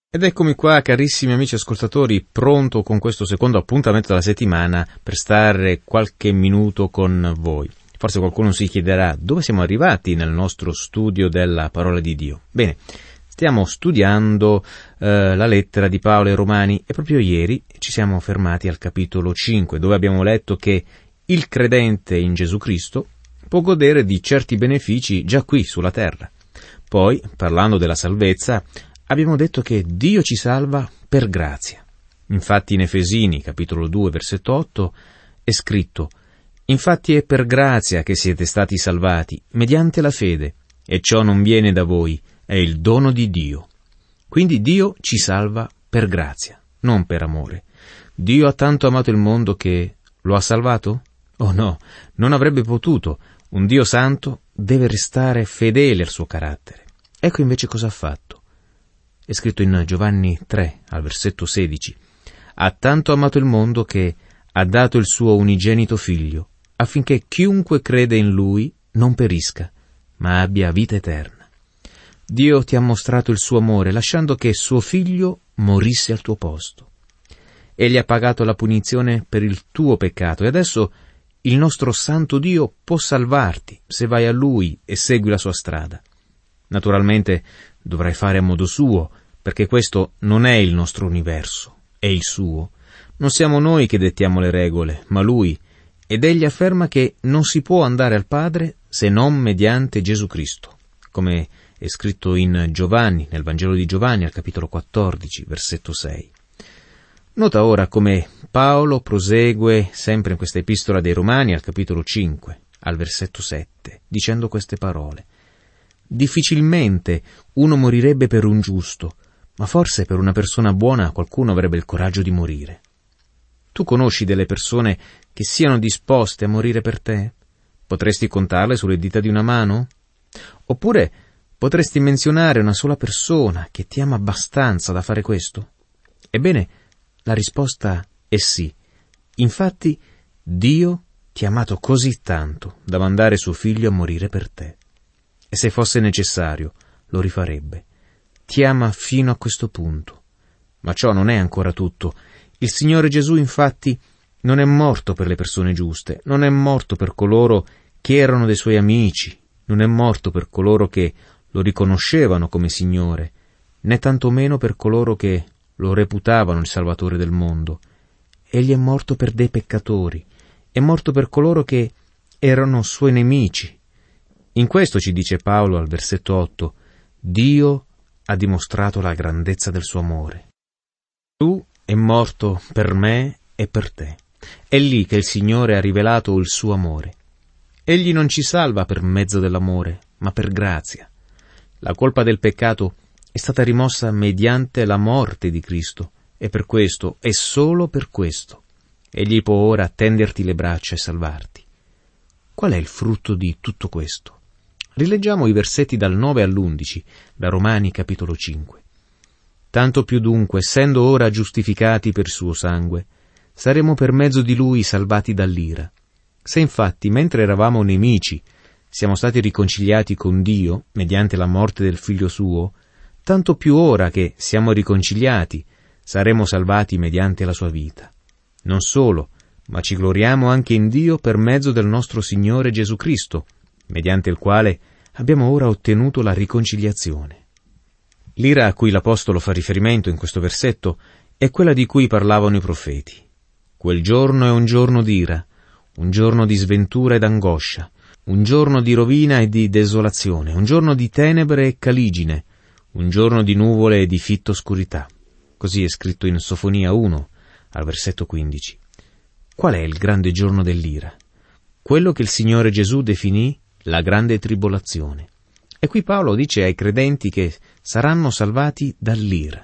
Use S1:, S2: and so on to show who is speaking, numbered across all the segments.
S1: Ed eccomi qua, carissimi amici ascoltatori, pronto con questo secondo appuntamento della settimana per stare qualche minuto con voi. Forse qualcuno si chiederà dove siamo arrivati nel nostro studio della parola di Dio. Bene, stiamo studiando la lettera di Paolo ai Romani e proprio ieri ci siamo fermati al capitolo 5, dove abbiamo letto che il credente in Gesù Cristo può godere di certi benefici già qui sulla terra. Poi, parlando della salvezza, abbiamo detto che Dio ci salva per grazia. Infatti in Efesini, capitolo 2, versetto 8, è scritto: «Infatti è per grazia che siete stati salvati, mediante la fede, e ciò non viene da voi, è il dono di Dio». Quindi Dio ci salva per grazia, non per amore. Dio ha tanto amato il mondo che lo ha salvato? Oh no, non avrebbe potuto. Un Dio santo deve restare fedele al suo carattere. Ecco invece cosa ha fatto. È scritto in Giovanni 3, al versetto 16. «Ha tanto amato il mondo che ha dato il suo unigenito figlio, affinché chiunque crede in lui non perisca, ma abbia vita eterna». Dio ti ha mostrato il suo amore, lasciando che suo figlio morisse al tuo posto. Egli ha pagato la punizione per il tuo peccato e adesso il nostro santo Dio può salvarti se vai a lui e segui la sua strada. Naturalmente dovrai fare a modo suo, perché questo non è il nostro universo, è il suo. Non siamo noi che dettiamo le regole, ma lui, ed egli afferma che non si può andare al Padre se non mediante Gesù Cristo, come è scritto in Giovanni, nel Vangelo di Giovanni, al capitolo 14, versetto 6. Nota ora come Paolo prosegue sempre in questa epistola dei Romani, al capitolo 5, al versetto 7, dicendo queste parole: «Difficilmente uno morirebbe per un giusto, ma forse per una persona buona qualcuno avrebbe il coraggio di morire». Tu conosci delle persone che siano disposte a morire per te? Potresti contarle sulle dita di una mano? Oppure potresti menzionare una sola persona che ti ama abbastanza da fare questo? Ebbene, la risposta è sì. Infatti, Dio ti ha amato così tanto da mandare suo figlio a morire per te. E se fosse necessario, lo rifarebbe. Ti ama fino a questo punto. Ma ciò non è ancora tutto. Il Signore Gesù, infatti, non è morto per le persone giuste, non è morto per coloro che erano dei suoi amici, non è morto per coloro che lo riconoscevano come Signore, né tantomeno per coloro che lo reputavano il Salvatore del mondo. Egli è morto per dei peccatori, è morto per coloro che erano suoi nemici. In questo ci dice Paolo al versetto 8, Dio ha dimostrato la grandezza del suo amore. Gesù è morto per me e per te. È lì che il Signore ha rivelato il suo amore. Egli non ci salva per mezzo dell'amore, ma per grazia. La colpa del peccato è stata rimossa mediante la morte di Cristo, e per questo, e solo per questo, egli può ora tenderti le braccia e salvarti. Qual è il frutto di tutto questo? Rileggiamo i versetti dal 9 all'11, da Romani capitolo 5. «Tanto più dunque, essendo ora giustificati per suo sangue, saremo per mezzo di lui salvati dall'ira. Se infatti, mentre eravamo nemici, siamo stati riconciliati con Dio mediante la morte del figlio suo, tanto più ora che siamo riconciliati, saremo salvati mediante la sua vita. Non solo, ma ci gloriamo anche in Dio per mezzo del nostro Signore Gesù Cristo, mediante il quale abbiamo ora ottenuto la riconciliazione». L'ira a cui l'Apostolo fa riferimento in questo versetto è quella di cui parlavano i profeti. Quel giorno è un giorno d'ira, un giorno di sventura ed angoscia, un giorno di rovina e di desolazione, un giorno di tenebre e caligine, un giorno di nuvole e di fitta oscurità. Così è scritto in Sofonia 1, al versetto 15. Qual è il grande giorno dell'ira? Quello che il Signore Gesù definì la grande tribolazione. E qui Paolo dice ai credenti che saranno salvati dall'ira.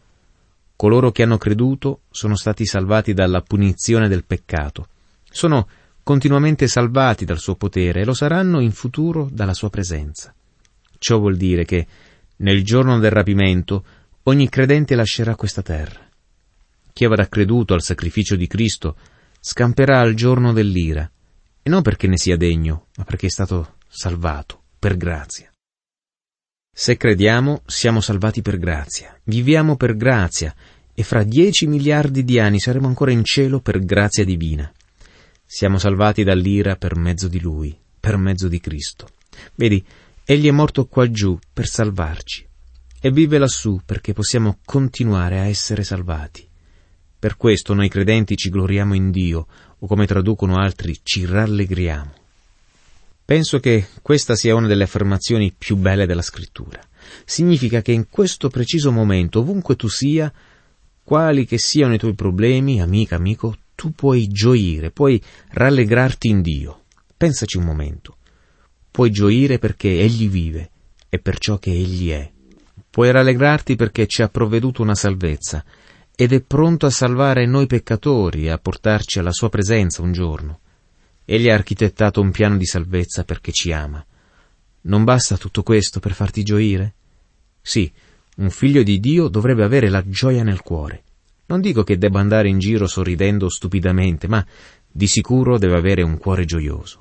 S1: Coloro che hanno creduto sono stati salvati dalla punizione del peccato, sono continuamente salvati dal suo potere e lo saranno in futuro dalla sua presenza. Ciò vuol dire che nel giorno del rapimento ogni credente lascerà questa terra. Chi avrà creduto al sacrificio di Cristo scamperà al giorno dell'ira, e non perché ne sia degno, ma perché è stato salvato per grazia. Se crediamo, siamo salvati per grazia, viviamo per grazia e fra 10 miliardi di anni saremo ancora in cielo per grazia divina. Siamo salvati dall'ira per mezzo di Lui, per mezzo di Cristo. Vedi, Egli è morto qua giù per salvarci e vive lassù perché possiamo continuare a essere salvati. Per questo noi credenti ci gloriamo in Dio, o come traducono altri, ci rallegriamo. Penso che questa sia una delle affermazioni più belle della Scrittura. Significa che in questo preciso momento, ovunque tu sia, quali che siano i tuoi problemi, amica, amico, tu puoi gioire, puoi rallegrarti in Dio. Pensaci un momento. Puoi gioire perché Egli vive e per ciò che Egli è. Puoi rallegrarti perché ci ha provveduto una salvezza ed è pronto a salvare noi peccatori e a portarci alla sua presenza un giorno. Egli ha architettato un piano di salvezza perché ci ama. Non basta tutto questo per farti gioire? Sì, un figlio di Dio dovrebbe avere la gioia nel cuore. Non dico che debba andare in giro sorridendo stupidamente, ma di sicuro deve avere un cuore gioioso.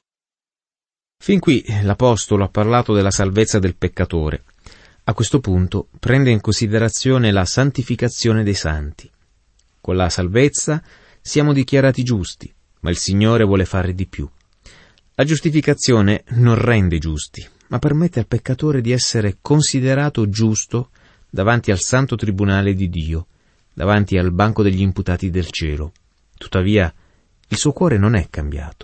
S1: Fin qui l'Apostolo ha parlato della salvezza del peccatore. A questo punto prende in considerazione la santificazione dei santi. Con la salvezza siamo dichiarati giusti, ma il Signore vuole fare di più. La giustificazione non rende giusti, ma permette al peccatore di essere considerato giusto davanti al santo tribunale di Dio, davanti al banco degli imputati del cielo. Tuttavia, il suo cuore non è cambiato.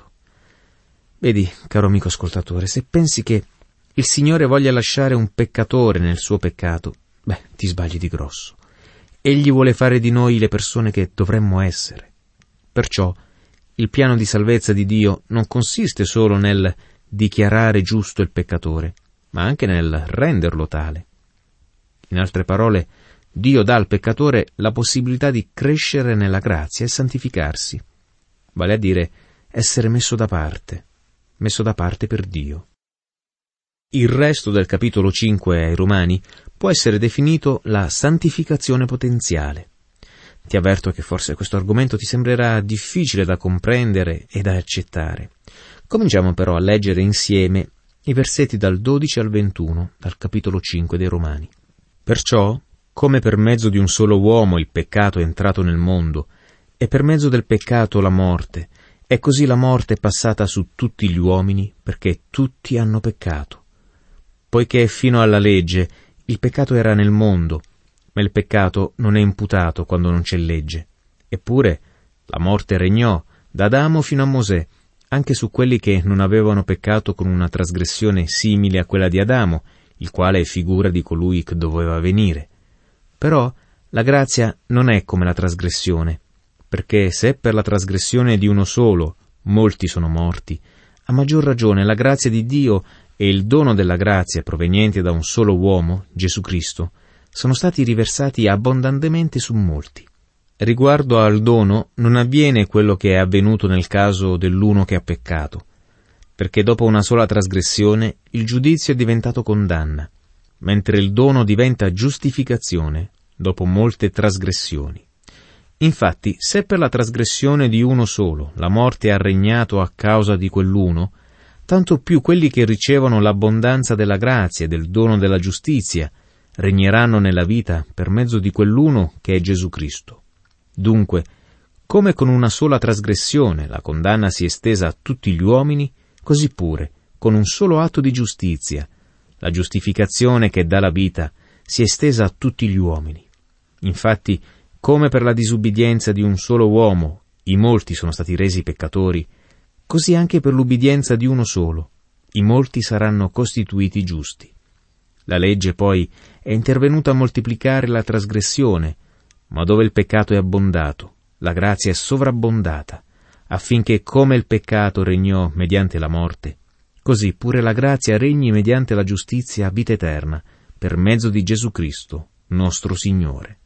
S1: Vedi, caro amico ascoltatore, se pensi che il Signore voglia lasciare un peccatore nel suo peccato, ti sbagli di grosso. Egli vuole fare di noi le persone che dovremmo essere. Perciò, il piano di salvezza di Dio non consiste solo nel dichiarare giusto il peccatore, ma anche nel renderlo tale. In altre parole, Dio dà al peccatore la possibilità di crescere nella grazia e santificarsi, vale a dire essere messo da parte per Dio. Il resto del capitolo 5 ai Romani può essere definito la santificazione potenziale. Ti avverto che forse questo argomento ti sembrerà difficile da comprendere e da accettare. Cominciamo però a leggere insieme i versetti dal 12 al 21 dal capitolo 5 dei Romani. Perciò, come per mezzo di un solo uomo il peccato è entrato nel mondo, e per mezzo del peccato la morte, e così la morte è passata su tutti gli uomini, perché tutti hanno peccato. Poiché fino alla legge il peccato era nel mondo, ma il peccato non è imputato quando non c'è legge. Eppure la morte regnò da Adamo fino a Mosè, anche su quelli che non avevano peccato con una trasgressione simile a quella di Adamo, il quale è figura di colui che doveva venire. Però la grazia non è come la trasgressione, perché se per la trasgressione di uno solo molti sono morti, a maggior ragione la grazia di Dio e il dono della grazia proveniente da un solo uomo, Gesù Cristo, sono stati riversati abbondantemente su molti. Riguardo al dono non avviene quello che è avvenuto nel caso dell'uno che ha peccato, perché dopo una sola trasgressione il giudizio è diventato condanna, mentre il dono diventa giustificazione dopo molte trasgressioni. Infatti, se per la trasgressione di uno solo la morte ha regnato a causa di quell'uno, tanto più quelli che ricevono l'abbondanza della grazia e del dono della giustizia regneranno nella vita per mezzo di quell'uno che è Gesù Cristo. Dunque, come con una sola trasgressione la condanna si è estesa a tutti gli uomini, così pure, con un solo atto di giustizia, la giustificazione che dà la vita si è estesa a tutti gli uomini. Infatti, come per la disubbidienza di un solo uomo i molti sono stati resi peccatori, così anche per l'ubbidienza di uno solo i molti saranno costituiti giusti. La legge poi è intervenuta a moltiplicare la trasgressione, ma dove il peccato è abbondato, la grazia è sovrabbondata, affinché come il peccato regnò mediante la morte, così pure la grazia regni mediante la giustizia a vita eterna, per mezzo di Gesù Cristo, nostro Signore.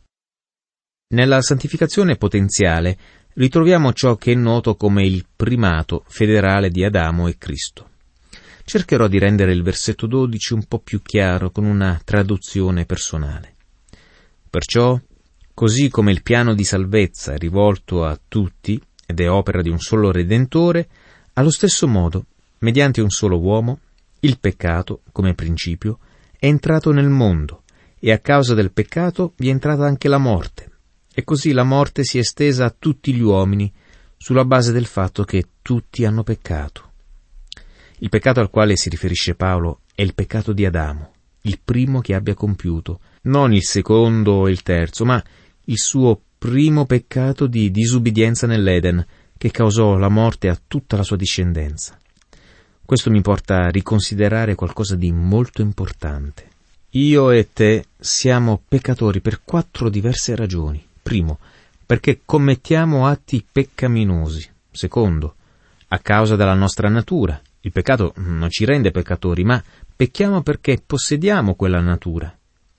S1: Nella santificazione potenziale ritroviamo ciò che è noto come il primato federale di Adamo e Cristo. Cercherò di rendere il versetto 12 un po' più chiaro con una traduzione personale. Perciò, così come il piano di salvezza è rivolto a tutti ed è opera di un solo Redentore, allo stesso modo, mediante un solo uomo, il peccato, come principio, è entrato nel mondo e a causa del peccato vi è entrata anche la morte. E così la morte si è estesa a tutti gli uomini sulla base del fatto che tutti hanno peccato. Il peccato al quale si riferisce Paolo è il peccato di Adamo, il primo che abbia compiuto, non il secondo o il terzo, ma il suo primo peccato di disubbidienza nell'Eden, che causò la morte a tutta la sua discendenza. Questo mi porta a riconsiderare qualcosa di molto importante. Io e te siamo peccatori per 4 diverse ragioni. Primo, perché commettiamo atti peccaminosi. Secondo, a causa della nostra natura. Il peccato non ci rende peccatori, ma pecchiamo perché possediamo quella natura.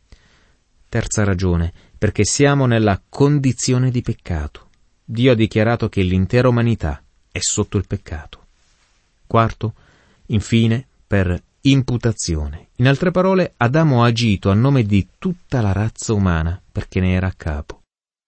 S1: Terza ragione, perché siamo nella condizione di peccato. Dio ha dichiarato che l'intera umanità è sotto il peccato. Quarto, infine, per imputazione. In altre parole, Adamo ha agito a nome di tutta la razza umana perché ne era a capo.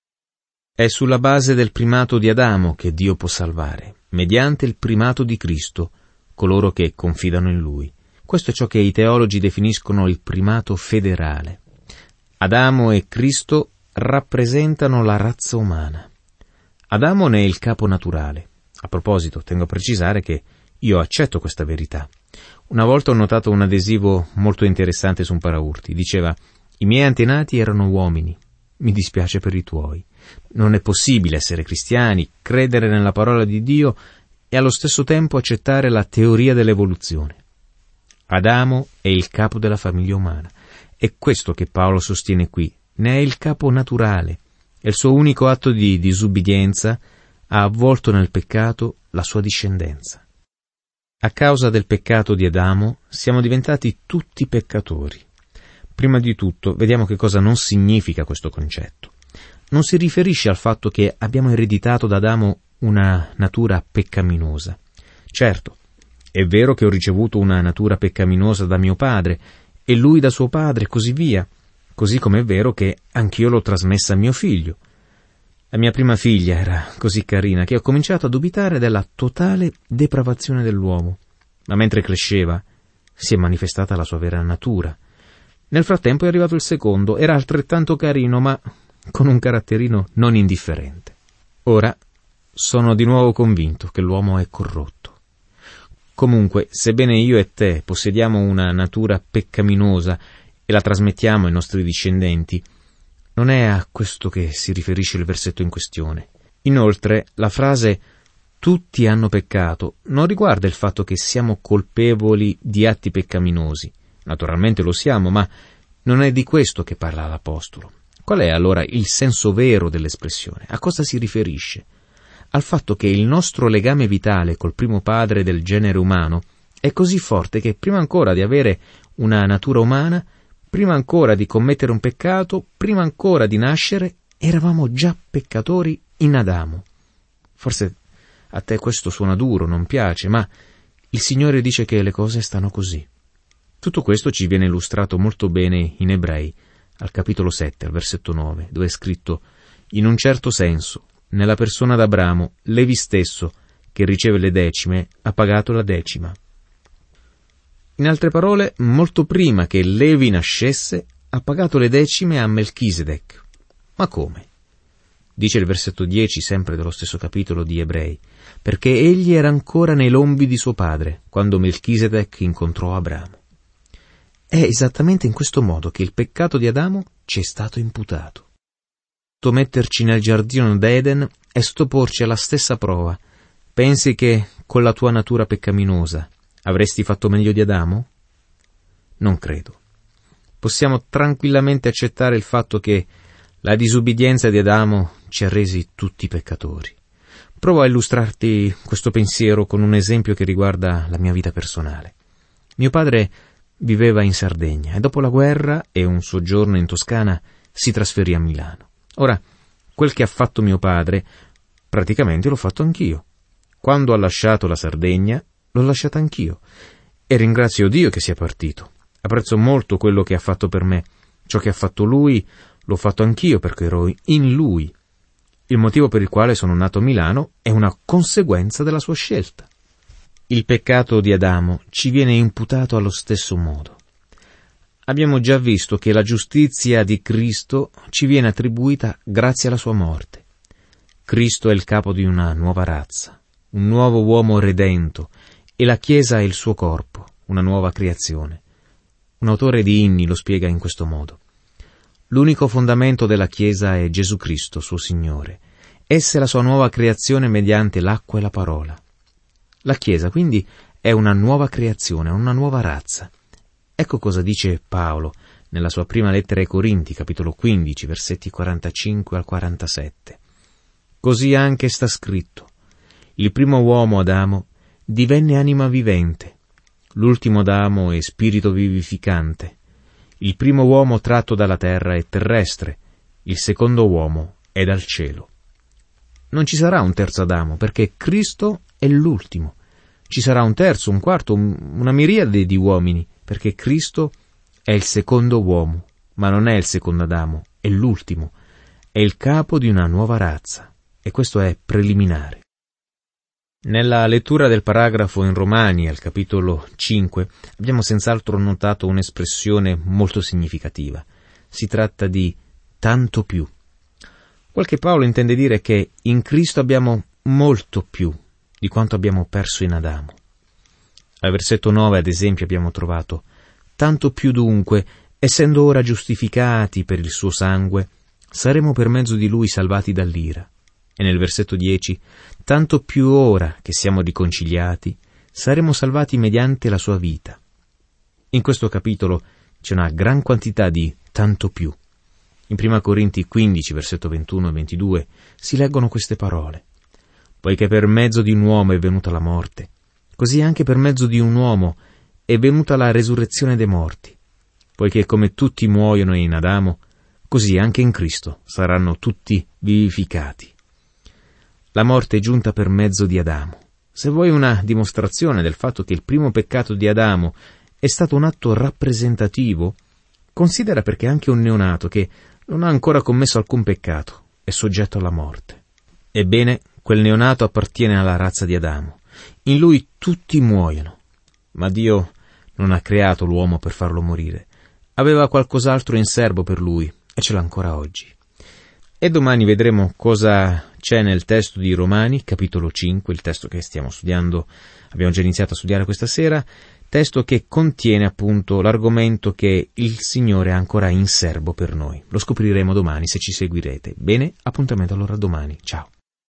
S1: È sulla base del primato di Adamo che Dio può salvare, mediante il primato di Cristo, coloro che confidano in Lui. Questo è ciò che i teologi definiscono il primato federale. Adamo e Cristo rappresentano la razza umana. Adamo ne è il capo naturale. A proposito, tengo a precisare che io accetto questa verità. Una volta ho notato un adesivo molto interessante su un paraurti. Diceva: «I miei antenati erano uomini. Mi dispiace per i tuoi». Non è possibile essere cristiani, credere nella parola di Dio e allo stesso tempo accettare la teoria dell'evoluzione. Adamo è il capo della famiglia umana. È questo che Paolo sostiene qui. Ne è il capo naturale e il suo unico atto di disubbidienza ha avvolto nel peccato la sua discendenza. A causa del peccato di Adamo siamo diventati tutti peccatori. Prima di tutto, vediamo che cosa non significa questo concetto. Non si riferisce al fatto che abbiamo ereditato da Adamo una natura peccaminosa. Certo, è vero che ho ricevuto una natura peccaminosa da mio padre e lui da suo padre e così via, così come è vero che anch'io l'ho trasmessa a mio figlio. La mia prima figlia era così carina che ho cominciato a dubitare della totale depravazione dell'uomo, ma mentre cresceva si è manifestata la sua vera natura. Nel frattempo è arrivato il secondo, era altrettanto carino, ma con un caratterino non indifferente. Ora sono di nuovo convinto che l'uomo è corrotto. Comunque, sebbene io e te possediamo una natura peccaminosa e la trasmettiamo ai nostri discendenti, non è a questo che si riferisce il versetto in questione. Inoltre, la frase «tutti hanno peccato» non riguarda il fatto che siamo colpevoli di atti peccaminosi. Naturalmente lo siamo, ma non è di questo che parla l'Apostolo. Qual è allora il senso vero dell'espressione? A cosa si riferisce? Al fatto che il nostro legame vitale col primo padre del genere umano è così forte che prima ancora di avere una natura umana, prima ancora di commettere un peccato, prima ancora di nascere, eravamo già peccatori in Adamo. Forse a te questo suona duro, non piace, ma il Signore dice che le cose stanno così. Tutto questo ci viene illustrato molto bene in Ebrei, al capitolo 7, al versetto 9, dove è scritto: «In un certo senso, nella persona d'Abramo, Levi stesso, che riceve le decime, ha pagato la decima». In altre parole, molto prima che Levi nascesse, ha pagato le decime a Melchisedec. Ma come? Dice il versetto 10, sempre dello stesso capitolo di Ebrei: «Perché egli era ancora nei lombi di suo padre, quando Melchisedec incontrò Abramo». È esattamente in questo modo che il peccato di Adamo ci è stato imputato. Metterci nel giardino d'Eden è sottoporci alla stessa prova. Pensi che con la tua natura peccaminosa avresti fatto meglio di Adamo? Non credo. Possiamo tranquillamente accettare il fatto che la disubbidienza di Adamo ci ha resi tutti peccatori. Provo a illustrarti questo pensiero con un esempio che riguarda la mia vita personale. Mio padre viveva in Sardegna e dopo la guerra e un soggiorno in Toscana si trasferì a Milano. Ora, quel che ha fatto mio padre, praticamente l'ho fatto anch'io. Quando ha lasciato la Sardegna, l'ho lasciata anch'io. E ringrazio Dio che sia partito. Apprezzo molto quello che ha fatto per me. Ciò che ha fatto lui, l'ho fatto anch'io perché ero in lui. Il motivo per il quale sono nato a Milano è una conseguenza della sua scelta. Il peccato di Adamo ci viene imputato allo stesso modo. abbiamo già visto che la giustizia di Cristo ci viene attribuita grazie alla sua morte. Cristo è il capo di una nuova razza, un nuovo uomo redento, e la Chiesa è il suo corpo, una nuova creazione. Un autore di inni lo spiega in questo modo. L'unico fondamento della Chiesa è Gesù Cristo, suo Signore. Essa è la sua nuova creazione mediante l'acqua e la parola. La Chiesa, quindi, è una nuova creazione, una nuova razza. Ecco cosa dice Paolo nella sua prima lettera ai Corinti, capitolo 15, versetti 45 al 47. Così anche sta scritto: il primo uomo, Adamo, divenne anima vivente, l'ultimo Adamo è spirito vivificante. Il primo uomo tratto dalla terra è terrestre, il secondo uomo è dal cielo. Non ci sarà un terzo Adamo, perché Cristo è l'ultimo. Ci sarà un terzo, un quarto, una miriade di uomini, perché Cristo è il secondo uomo, ma non è il secondo Adamo, è l'ultimo, è il capo di una nuova razza, e questo è preliminare. Nella lettura del paragrafo in Romani, al capitolo 5, abbiamo senz'altro notato un'espressione molto significativa. Si tratta di tanto più. Quel che Paolo intende dire è che in Cristo abbiamo molto più di quanto abbiamo perso in Adamo. Al versetto 9, ad esempio, abbiamo trovato: tanto più dunque, essendo ora giustificati per il suo sangue, saremo per mezzo di lui salvati dall'ira. E nel versetto 10, tanto più ora che siamo riconciliati, saremo salvati mediante la sua vita. In questo capitolo c'è una gran quantità di tanto più. In 1 Corinti 15, versetto 21 e 22, si leggono queste parole: poiché per mezzo di un uomo è venuta la morte, così anche per mezzo di un uomo è venuta la resurrezione dei morti. Poiché come tutti muoiono in Adamo, così anche in Cristo saranno tutti vivificati. La morte è giunta per mezzo di Adamo. Se vuoi una dimostrazione del fatto che il primo peccato di Adamo è stato un atto rappresentativo, considera perché anche un neonato che non ha ancora commesso alcun peccato è soggetto alla morte. Ebbene, quel neonato appartiene alla razza di Adamo. In lui tutti muoiono. Ma Dio non ha creato l'uomo per farlo morire. Aveva qualcos'altro in serbo per lui, e ce l'ha ancora oggi. E domani vedremo cosa c'è nel testo di Romani, capitolo 5, il testo che stiamo studiando, abbiamo già iniziato a studiare questa sera, testo che contiene appunto l'argomento che il Signore ha ancora in serbo per noi. Lo scopriremo domani se ci seguirete. Bene, appuntamento allora domani. Ciao.